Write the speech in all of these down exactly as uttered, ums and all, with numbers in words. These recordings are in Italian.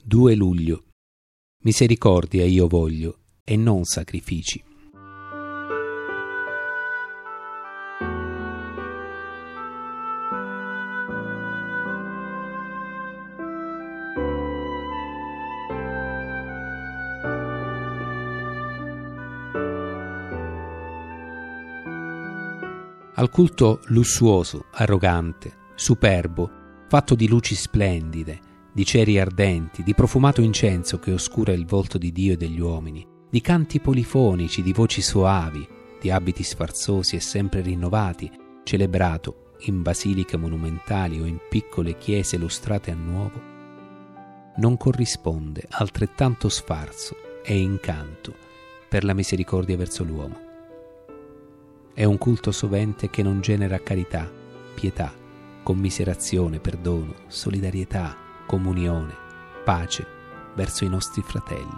due luglio. Misericordia io voglio e non sacrifici. Al culto lussuoso, arrogante, superbo, fatto di luci splendide, di ceri ardenti, di profumato incenso che oscura il volto di Dio e degli uomini, di canti polifonici, di voci soavi, di abiti sfarzosi e sempre rinnovati, celebrato in basiliche monumentali o in piccole chiese lustrate a nuovo, non corrisponde altrettanto sfarzo e incanto per la misericordia verso l'uomo. È un culto sovente che non genera carità, pietà, commiserazione, perdono, solidarietà, comunione, pace verso i nostri fratelli.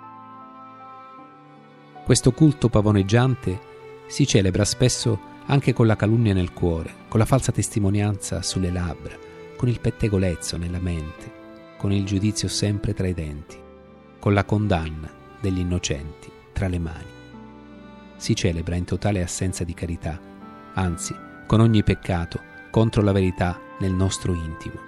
Questo culto pavoneggiante si celebra spesso anche con la calunnia nel cuore, con la falsa testimonianza sulle labbra, con il pettegolezzo nella mente, con il giudizio sempre tra i denti, con la condanna degli innocenti tra le mani. Si celebra in totale assenza di carità, anzi, con ogni peccato contro la verità nel nostro intimo.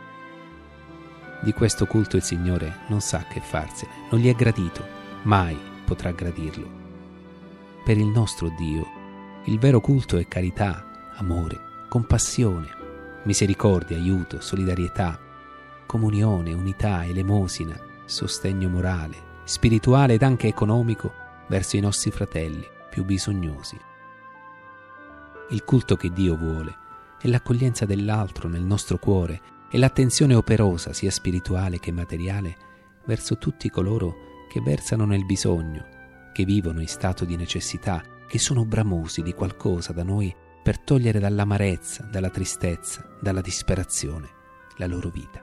Di questo culto il Signore non sa che farsene, non gli è gradito, mai potrà gradirlo. Per il nostro Dio, il vero culto è carità, amore, compassione, misericordia, aiuto, solidarietà, comunione, unità, elemosina, sostegno morale, spirituale ed anche economico verso i nostri fratelli più bisognosi. Il culto che Dio vuole è l'accoglienza dell'altro nel nostro cuore e l'attenzione operosa, sia spirituale che materiale, verso tutti coloro che versano nel bisogno, che vivono in stato di necessità, che sono bramosi di qualcosa da noi per togliere dall'amarezza, dalla tristezza, dalla disperazione la loro vita.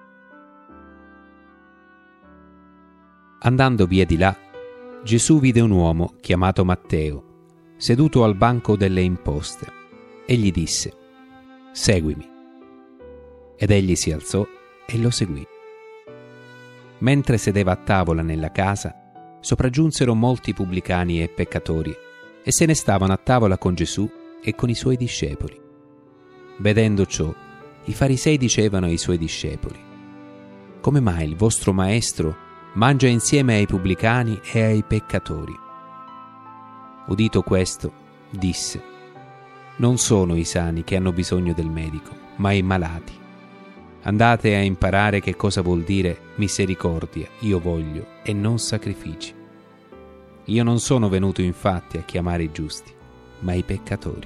Andando via di là, Gesù vide un uomo chiamato Matteo, seduto al banco delle imposte, e gli disse: «Seguimi». Ed egli si alzò e lo seguì. Mentre sedeva a tavola nella casa, sopraggiunsero molti pubblicani e peccatori e se ne stavano a tavola con Gesù e con i suoi discepoli. Vedendo ciò, i farisei dicevano ai suoi discepoli: «Come mai il vostro maestro mangia insieme ai pubblicani e ai peccatori?» Udito questo, disse: «Non sono i sani che hanno bisogno del medico, ma i malati. Andate a imparare che cosa vuol dire misericordia, io voglio, e non sacrifici. Io non sono venuto infatti a chiamare i giusti, ma i peccatori».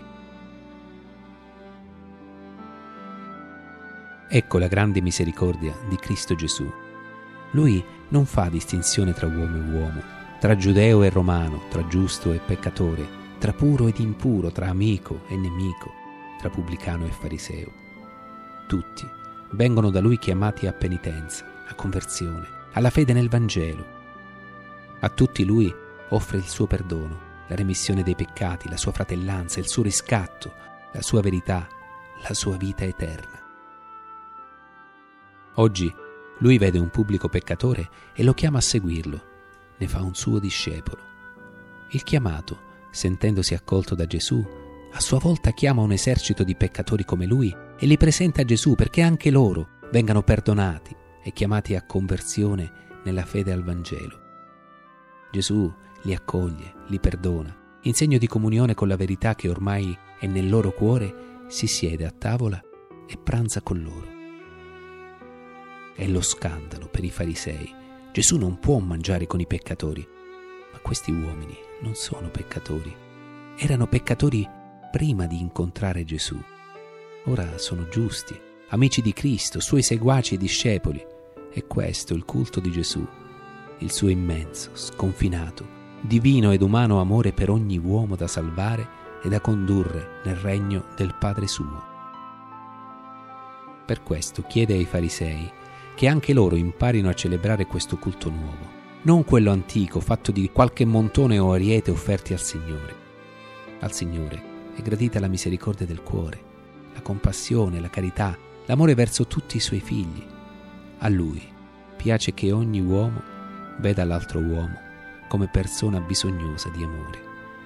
Ecco la grande misericordia di Cristo Gesù. Lui non fa distinzione tra uomo e uomo, tra giudeo e romano, tra giusto e peccatore, tra puro ed impuro, tra amico e nemico, tra pubblicano e fariseo. Tutti vengono da Lui chiamati a penitenza, a conversione, alla fede nel Vangelo. A tutti Lui offre il suo perdono, la remissione dei peccati, la sua fratellanza, il suo riscatto, la sua verità, la sua vita eterna. Oggi Lui vede un pubblico peccatore e lo chiama a seguirlo, ne fa un suo discepolo. Il chiamato, sentendosi accolto da Gesù, a sua volta chiama un esercito di peccatori come lui e li presenta a Gesù perché anche loro vengano perdonati e chiamati a conversione nella fede al Vangelo. Gesù li accoglie, li perdona, in segno di comunione con la verità che ormai è nel loro cuore, si siede a tavola e pranza con loro. È lo scandalo per i farisei. Gesù non può mangiare con i peccatori, ma questi uomini non sono peccatori. Erano peccatori prima di incontrare Gesù. Ora sono giusti, amici di Cristo, suoi seguaci e discepoli. È questo il culto di Gesù, il suo immenso, sconfinato, divino ed umano amore per ogni uomo da salvare e da condurre nel regno del Padre suo. Per questo chiede ai farisei che anche loro imparino a celebrare questo culto nuovo, non quello antico fatto di qualche montone o ariete offerti al Signore. Al Signore è gradita la misericordia del cuore, la compassione, la carità, l'amore verso tutti i suoi figli. A Lui piace che ogni uomo veda l'altro uomo come persona bisognosa di amore.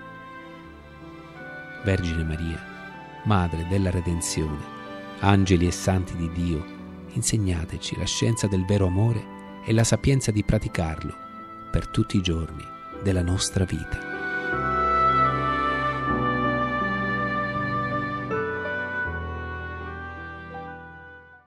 Vergine Maria, Madre della Redenzione, angeli e santi di Dio, insegnateci la scienza del vero amore e la sapienza di praticarlo per tutti i giorni della nostra vita.